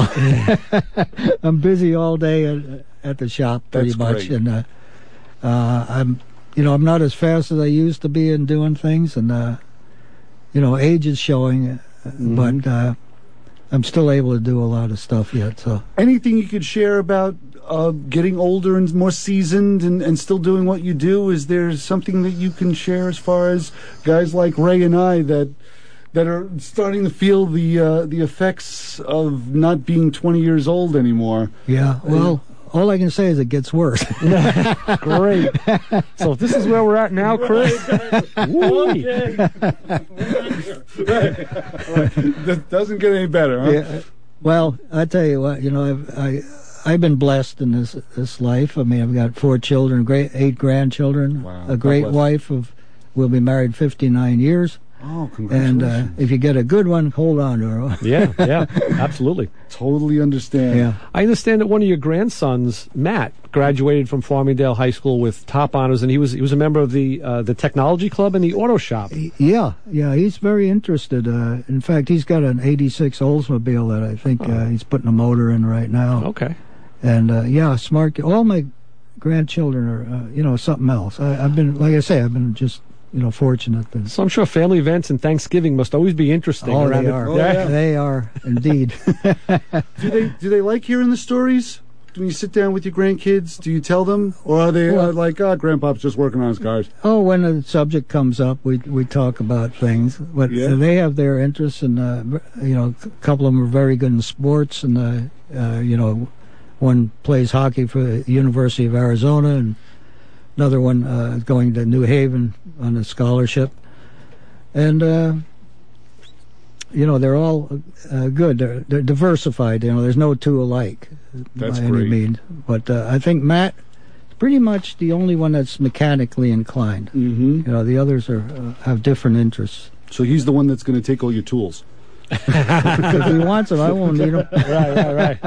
I'm busy all day at the shop, pretty much, great. and I'm not as fast as I used to be in doing things, and age is showing, but I'm still able to do a lot of stuff yet. So, anything you could share about getting older and more seasoned and still doing what you do? Is there something that you can share as far as guys like Ray and I that are starting to feel the effects of not being 20 years old anymore? Yeah, well, all I can say is it gets worse. Great. So if this is where we're at now, Chris. That doesn't get any better, huh? Yeah. Well, I tell you what, I've been blessed in this life. I mean, I've got 4 children, 8 grandchildren, a great wife we'll be married 59 years. Oh, congratulations. And if you get a good one, hold on to her. Yeah, absolutely. Totally understand. Yeah. I understand that one of your grandsons, Matt, graduated from Farmingdale High School with top honors, and he was a member of the technology club and the auto shop. Yeah, he's very interested. In fact, he's got an '86 Oldsmobile that I think he's putting a motor in right now. Okay. And smart. All my grandchildren are, something else. I've been just fortunate. So I'm sure family events and Thanksgiving must always be interesting. Oh, they are. They are indeed. Do they like hearing the stories? When you sit down with your grandkids, do you tell them, or are they like, Grandpa's just working on his cars? Oh, when a subject comes up, we talk about things. But they have their interests, and a couple of them are very good in sports, and one plays hockey for the University of Arizona, and another one is going to New Haven on a scholarship. And, they're all good. They're diversified. There's no two alike. That's by great. any means. But I think Matt is pretty much the only one that's mechanically inclined. Mm-hmm. The others have different interests. So he's the one that's going to take all your tools. If he wants them, I won't need them. Right.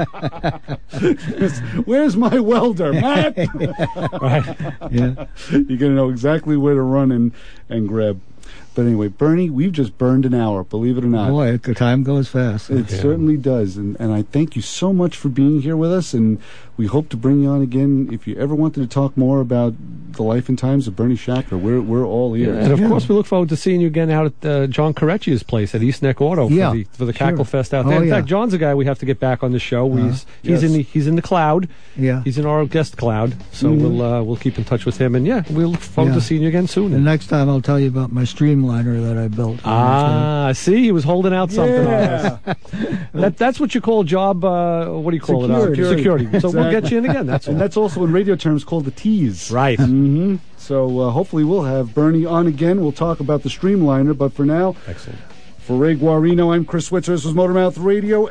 Where's my welder, Matt? Right. Yeah. You're going to know exactly where to run and grab. But anyway, Bernie, we've just burned an hour, believe it or not. Boy, the time goes fast. It certainly does. And I thank you so much for being here with us, and we hope to bring you on again. If you ever wanted to talk more about the life and times of Bernie Schachter, we're all ears. Yeah, and of course, we look forward to seeing you again out at John Carecci's place at East Neck Auto for the Cackle Fest out there. In fact, John's a guy we have to get back on the show. He's in the cloud. Yeah, he's in our guest cloud. So we'll keep in touch with him, and we'll look forward to seeing you again soon. The next time I'll tell you about my Streamliner that I built. See, he was holding out something on us. That's what you call a job. What do you call it? Security. So we'll get you in again. That's all. And that's also in radio terms called the tease. Right. Mm-hmm. So hopefully we'll have Bernie on again. We'll talk about the Streamliner. But for now, excellent. For Ray Guarino, I'm Chris Switzer. This was Motormouth Radio.